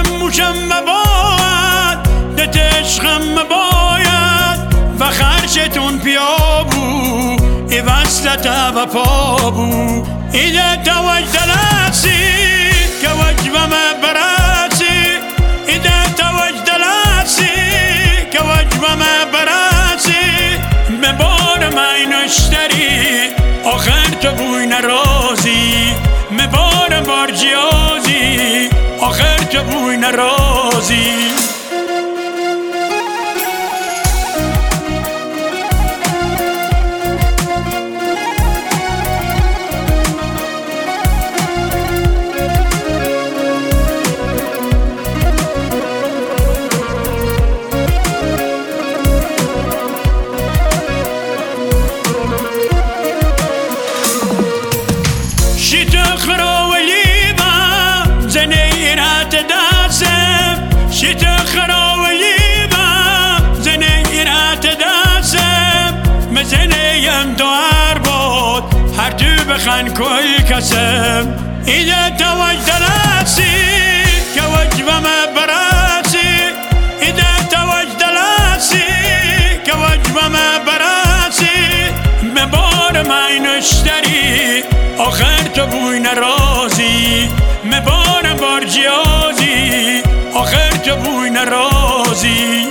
موشم مباید ده عشقم مباید و خرشتون پیا بو ای وصلت و پا بو ایده توج دلسی که وجبم برسی ایده توج دلسی که وجبم برسی مبار من اشتری آخر تو بوی نرازی مبار بارجیازی آخر تو بوی نرازی شیت خراولیبا زنه ایرات داسم مزنیم دوار بود هر تو بخن کل کسم ایده توج دلاسی که وجبم براسی ایده توج دلاسی که وجبم براسی مبار من اشتری آخر تو بوی نرازی مبار بارجیازی آخر تو بوی نرازی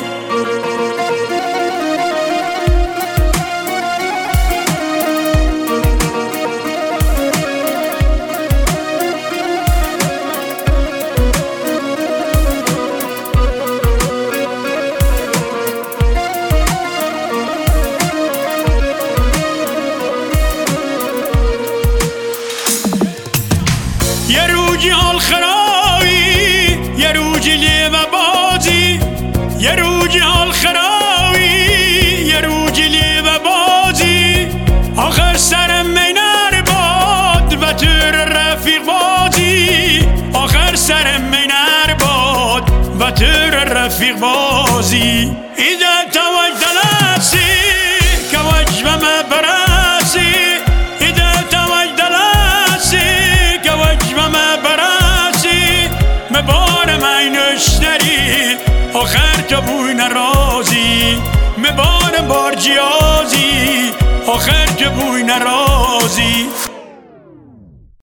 یه روزی حال خراوی یه روزی لیو بازی یه روزی حال خراوی یه روزی لیو بازی آخر سرم مینر باد و تور رفیق بازی آخر سرم مینر باد و تور رفیق بازی ایده توج دلاسی که وجبم براسی ایده توج دلاسی که وجبم براسی مبار من اشتری آخر تو بوی نرازی مبار بارجیازی آخر تو بوی نرازی